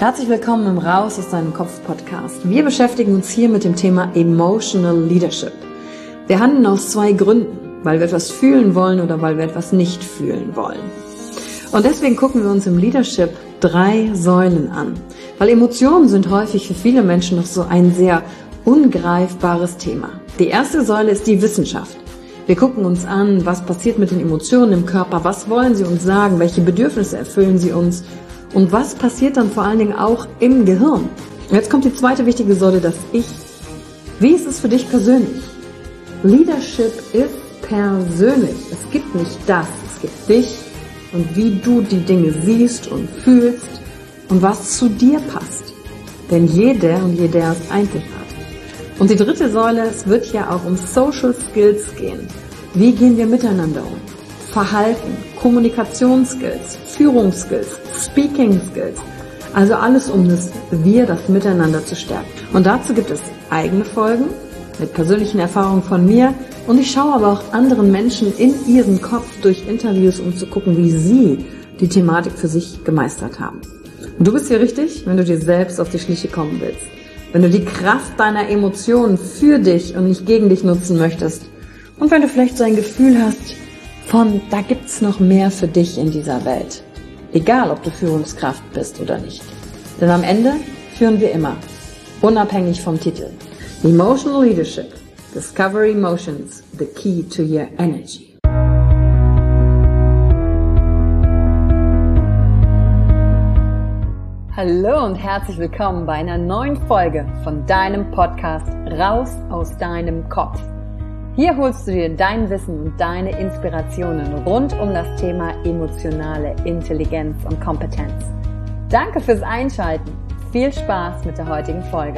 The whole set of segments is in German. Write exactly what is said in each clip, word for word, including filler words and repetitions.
Herzlich willkommen im Raus aus deinem Kopf Podcast. Wir beschäftigen uns hier mit dem Thema Emotional Leadership. Wir handeln aus zwei Gründen, weil wir etwas fühlen wollen oder weil wir etwas nicht fühlen wollen. Und deswegen gucken wir uns im Leadership drei Säulen an, weil Emotionen sind häufig für viele Menschen noch so ein sehr ungreifbares Thema. Die erste Säule ist die Wissenschaft. Wir gucken uns an, was passiert mit den Emotionen im Körper, was wollen sie uns sagen, welche Bedürfnisse erfüllen sie uns und was passiert dann vor allen Dingen auch im Gehirn. Und jetzt kommt die zweite wichtige Säule, das Ich. Wie ist es für dich persönlich? Leadership ist persönlich. Es gibt nicht das, es gibt dich und wie du die Dinge siehst und fühlst und was zu dir passt. Denn jeder und jeder ist einzigartig. Und die dritte Säule, es wird ja auch um Social Skills gehen. Wie gehen wir miteinander um? Verhalten, Kommunikationsskills, Führungsskills, Speaking Skills. Also alles, um das Wir, das Miteinander zu stärken. Und dazu gibt es eigene Folgen mit persönlichen Erfahrungen von mir. Und ich schaue aber auch anderen Menschen in ihren Kopf durch Interviews, um zu gucken, wie sie die Thematik für sich gemeistert haben. Und du bist hier richtig, wenn du dir selbst auf die Schliche kommen willst. Wenn du die Kraft deiner Emotionen für dich und nicht gegen dich nutzen möchtest. Und wenn du vielleicht so ein Gefühl hast von, da gibt's noch mehr für dich in dieser Welt. Egal, ob du Führungskraft bist oder nicht. Denn am Ende führen wir immer, unabhängig vom Titel. Emotional Leadership. Discover Emotions, the key to your energy. Hallo und herzlich willkommen bei einer neuen Folge von deinem Podcast Raus aus deinem Kopf. Hier holst du dir dein Wissen und deine Inspirationen rund um das Thema emotionale Intelligenz und Kompetenz. Danke fürs Einschalten. Viel Spaß mit der heutigen Folge.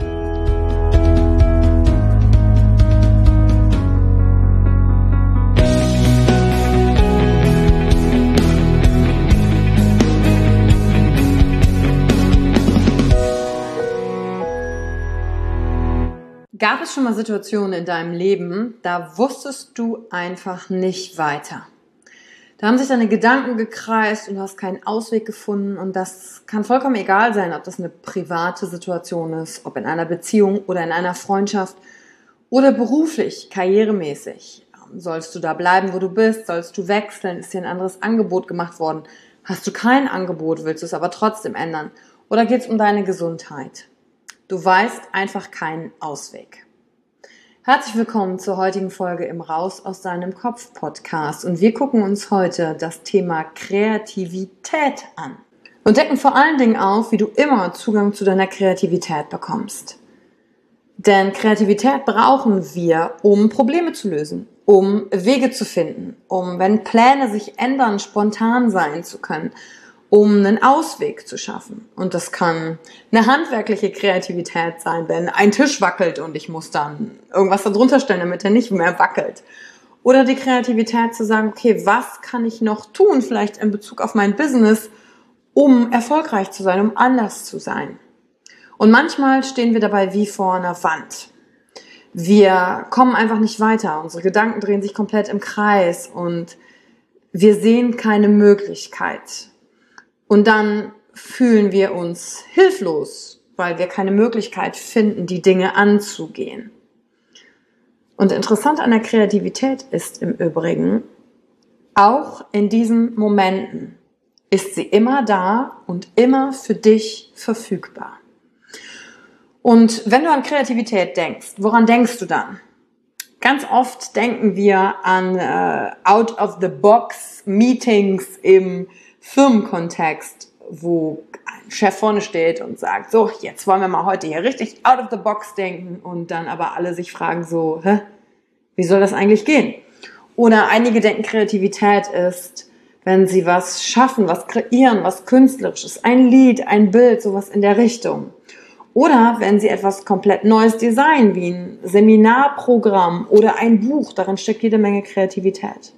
Gab es schon mal Situationen in deinem Leben, da wusstest du einfach nicht weiter? Da haben sich deine Gedanken gekreist und du hast keinen Ausweg gefunden und das kann vollkommen egal sein, ob das eine private Situation ist, ob in einer Beziehung oder in einer Freundschaft oder beruflich, karrieremäßig. Sollst du da bleiben, wo du bist? Sollst du wechseln? Ist dir ein anderes Angebot gemacht worden? Hast du kein Angebot, willst du es aber trotzdem ändern? Oder geht es um deine Gesundheit? Du weißt einfach keinen Ausweg. Herzlich willkommen zur heutigen Folge im Raus aus deinem Kopf Podcast und wir gucken uns heute das Thema Kreativität an und decken vor allen Dingen auf, wie du immer Zugang zu deiner Kreativität bekommst. Denn Kreativität brauchen wir, um Probleme zu lösen, um Wege zu finden, um, wenn Pläne sich ändern, spontan sein zu können, um einen Ausweg zu schaffen. Und das kann eine handwerkliche Kreativität sein, wenn ein Tisch wackelt und ich muss dann irgendwas da drunter stellen, damit er nicht mehr wackelt. Oder die Kreativität zu sagen, okay, was kann ich noch tun, vielleicht in Bezug auf mein Business, um erfolgreich zu sein, um anders zu sein. Und manchmal stehen wir dabei wie vor einer Wand. Wir kommen einfach nicht weiter, unsere Gedanken drehen sich komplett im Kreis und wir sehen keine Möglichkeit. Und dann fühlen wir uns hilflos, weil wir keine Möglichkeit finden, die Dinge anzugehen. Und interessant an der Kreativität ist im Übrigen, auch in diesen Momenten ist sie immer da und immer für dich verfügbar. Und wenn du an Kreativität denkst, woran denkst du dann? Ganz oft denken wir an äh, Out-of-the-Box-Meetings im Firmenkontext, wo ein Chef vorne steht und sagt, so, jetzt wollen wir mal heute hier richtig out of the box denken und dann aber alle sich fragen so, hä, wie soll das eigentlich gehen? Oder einige denken, Kreativität ist, wenn sie was schaffen, was kreieren, was Künstlerisches, ein Lied, ein Bild, sowas in der Richtung. Oder wenn sie etwas komplett Neues designen, wie ein Seminarprogramm oder ein Buch, darin steckt jede Menge Kreativität.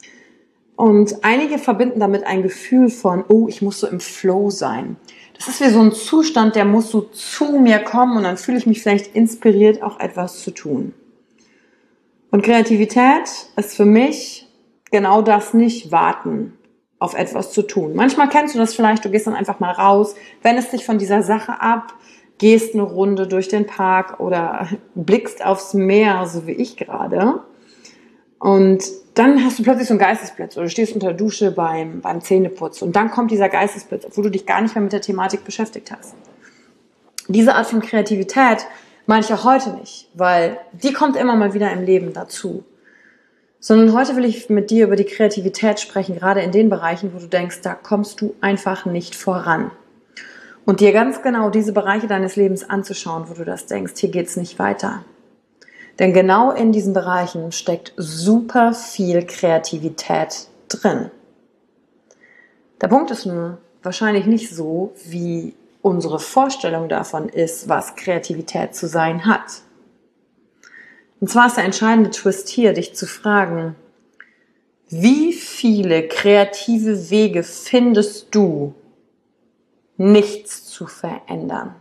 Und einige verbinden damit ein Gefühl von, oh, ich muss so im Flow sein. Das ist wie so ein Zustand, der muss so zu mir kommen und dann fühle ich mich vielleicht inspiriert, auch etwas zu tun. Und Kreativität ist für mich genau das nicht warten, auf etwas zu tun. Manchmal kennst du das vielleicht, du gehst dann einfach mal raus, wendest dich von dieser Sache ab, gehst eine Runde durch den Park oder blickst aufs Meer, so wie ich gerade. Und dann hast du plötzlich so einen Geistesblitz oder du stehst unter der Dusche beim, beim Zähneputzen und dann kommt dieser Geistesblitz, obwohl du dich gar nicht mehr mit der Thematik beschäftigt hast. Diese Art von Kreativität meine ich auch heute nicht, weil die kommt immer mal wieder im Leben dazu. Sondern heute will ich mit dir über die Kreativität sprechen, gerade in den Bereichen, wo du denkst, da kommst du einfach nicht voran. Und dir ganz genau diese Bereiche deines Lebens anzuschauen, wo du das denkst, hier geht's nicht weiter. Denn genau in diesen Bereichen steckt super viel Kreativität drin. Der Punkt ist nur wahrscheinlich nicht so, wie unsere Vorstellung davon ist, was Kreativität zu sein hat. Und zwar ist der entscheidende Twist hier, dich zu fragen, wie viele kreative Wege findest du, nichts zu verändern?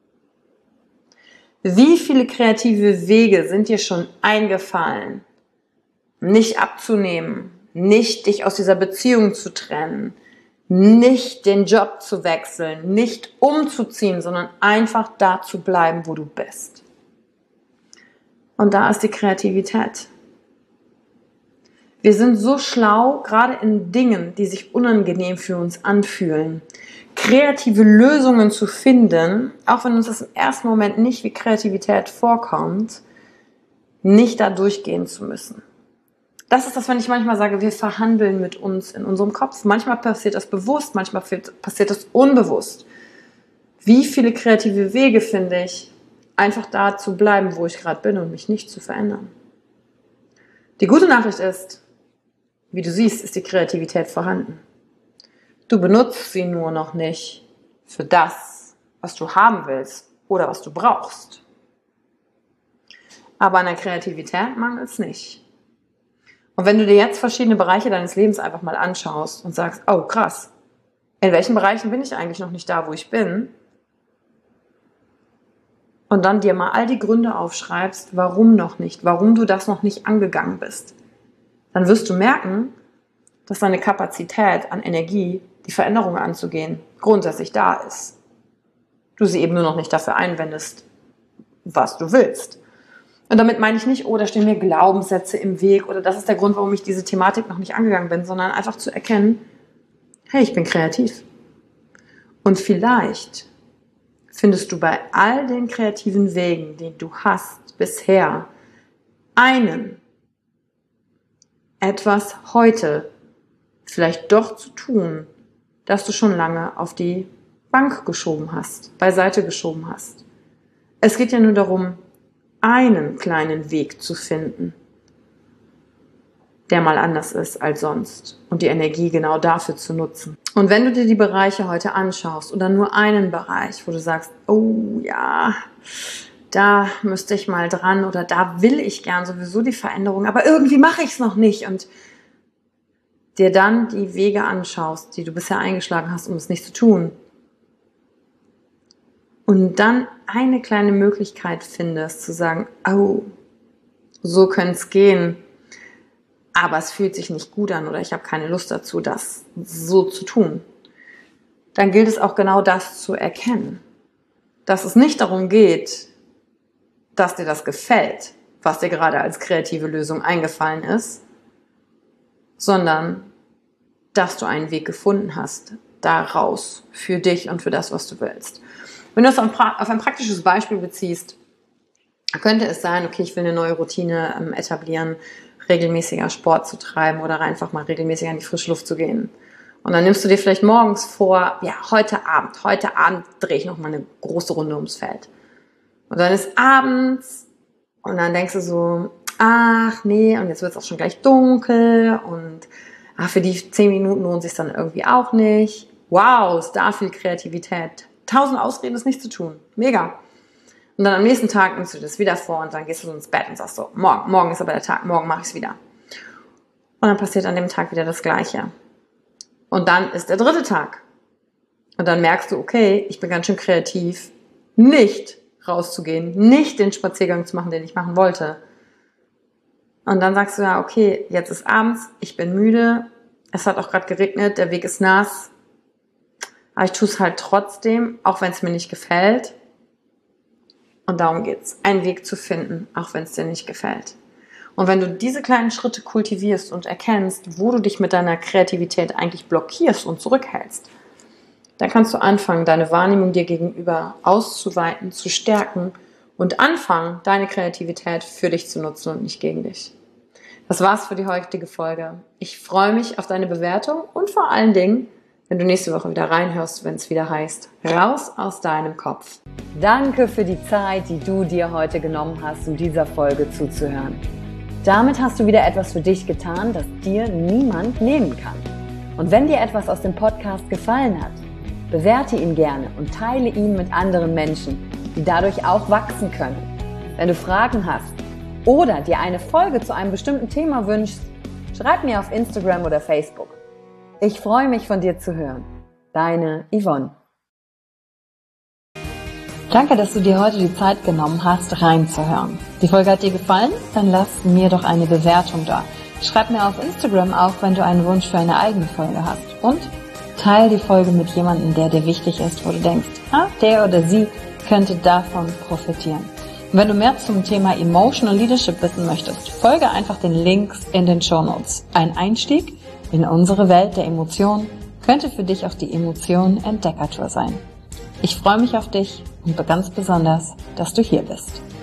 Wie viele kreative Wege sind dir schon eingefallen, nicht abzunehmen, nicht dich aus dieser Beziehung zu trennen, nicht den Job zu wechseln, nicht umzuziehen, sondern einfach da zu bleiben, wo du bist? Und da ist die Kreativität. Wir sind so schlau, gerade in Dingen, die sich unangenehm für uns anfühlen, kreative Lösungen zu finden, auch wenn uns das im ersten Moment nicht wie Kreativität vorkommt, nicht da durchgehen zu müssen. Das ist das, wenn ich manchmal sage, wir verhandeln mit uns in unserem Kopf. Manchmal passiert das bewusst, manchmal passiert das unbewusst. Wie viele kreative Wege finde ich, einfach da zu bleiben, wo ich gerade bin und mich nicht zu verändern? Die gute Nachricht ist, wie du siehst, ist die Kreativität vorhanden. Du benutzt sie nur noch nicht für das, was du haben willst oder was du brauchst. Aber an der Kreativität mangelt es nicht. Und wenn du dir jetzt verschiedene Bereiche deines Lebens einfach mal anschaust und sagst, oh krass, in welchen Bereichen bin ich eigentlich noch nicht da, wo ich bin? Und dann dir mal all die Gründe aufschreibst, warum noch nicht, warum du das noch nicht angegangen bist. Dann wirst du merken, dass deine Kapazität an Energie, die Veränderungen anzugehen, grundsätzlich da ist. Du sie eben nur noch nicht dafür einwendest, was du willst. Und damit meine ich nicht, oh, da stehen mir Glaubenssätze im Weg oder das ist der Grund, warum ich diese Thematik noch nicht angegangen bin, sondern einfach zu erkennen, hey, ich bin kreativ. Und vielleicht findest du bei all den kreativen Wegen, die du hast bisher, einen, etwas heute vielleicht doch zu tun, das du schon lange auf die Bank geschoben hast, beiseite geschoben hast. Es geht ja nur darum, einen kleinen Weg zu finden, der mal anders ist als sonst und die Energie genau dafür zu nutzen. Und wenn du dir die Bereiche heute anschaust oder nur einen Bereich, wo du sagst, oh ja, da müsste ich mal dran oder da will ich gern sowieso die Veränderung, aber irgendwie mache ich es noch nicht und dir dann die Wege anschaust, die du bisher eingeschlagen hast, um es nicht zu tun und dann eine kleine Möglichkeit findest, zu sagen, oh, so könnte es gehen, aber es fühlt sich nicht gut an oder ich habe keine Lust dazu, das so zu tun, dann gilt es auch genau das zu erkennen, dass es nicht darum geht, dass dir das gefällt, was dir gerade als kreative Lösung eingefallen ist, sondern dass du einen Weg gefunden hast, daraus für dich und für das, was du willst. Wenn du das auf ein praktisches Beispiel beziehst, könnte es sein, okay, ich will eine neue Routine ähm, etablieren, regelmäßiger Sport zu treiben oder einfach mal regelmäßiger in die frische Luft zu gehen. Und dann nimmst du dir vielleicht morgens vor, ja, heute Abend, heute Abend drehe ich noch mal eine große Runde ums Feld. Und dann ist abends und dann denkst du so, ach nee, und jetzt wird es auch schon gleich dunkel und ach, für die zehn Minuten lohnt es sich dann irgendwie auch nicht. Wow, ist da viel Kreativität. Tausend Ausreden, das nicht zu tun. Mega. Und dann am nächsten Tag nimmst du das wieder vor und dann gehst du so ins Bett und sagst so, morgen, morgen ist aber der Tag, morgen mache ich es wieder. Und dann passiert an dem Tag wieder das Gleiche. Und dann ist der dritte Tag. Und dann merkst du, okay, ich bin ganz schön kreativ, nicht rauszugehen, nicht den Spaziergang zu machen, den ich machen wollte. Und dann sagst du ja, okay, jetzt ist abends, ich bin müde, es hat auch gerade geregnet, der Weg ist nass, aber ich tue es halt trotzdem, auch wenn es mir nicht gefällt. Und darum geht's, einen Weg zu finden, auch wenn es dir nicht gefällt. Und wenn du diese kleinen Schritte kultivierst und erkennst, wo du dich mit deiner Kreativität eigentlich blockierst und zurückhältst, dann kannst du anfangen, deine Wahrnehmung dir gegenüber auszuweiten, zu stärken und anfangen, deine Kreativität für dich zu nutzen und nicht gegen dich. Das war's für die heutige Folge. Ich freue mich auf deine Bewertung und vor allen Dingen, wenn du nächste Woche wieder reinhörst, wenn es wieder heißt, raus aus deinem Kopf. Danke für die Zeit, die du dir heute genommen hast, um dieser Folge zuzuhören. Damit hast du wieder etwas für dich getan, das dir niemand nehmen kann. Und wenn dir etwas aus dem Podcast gefallen hat, bewerte ihn gerne und teile ihn mit anderen Menschen, die dadurch auch wachsen können. Wenn du Fragen hast oder dir eine Folge zu einem bestimmten Thema wünschst, schreib mir auf Instagram oder Facebook. Ich freue mich, von dir zu hören. Deine Yvonne. Danke, dass du dir heute die Zeit genommen hast, reinzuhören. Die Folge hat dir gefallen? Dann lass mir doch eine Bewertung da. Schreib mir auf Instagram auch, wenn du einen Wunsch für eine eigene Folge hast. Und teile die Folge mit jemandem, der dir wichtig ist, wo du denkst, ah, der oder sie könnte davon profitieren. Und wenn du mehr zum Thema Emotional Leadership wissen möchtest, folge einfach den Links in den Shownotes. Ein Einstieg in unsere Welt der Emotionen könnte für dich auch die Emotionen-Entdeckertour sein. Ich freue mich auf dich und ganz besonders, dass du hier bist.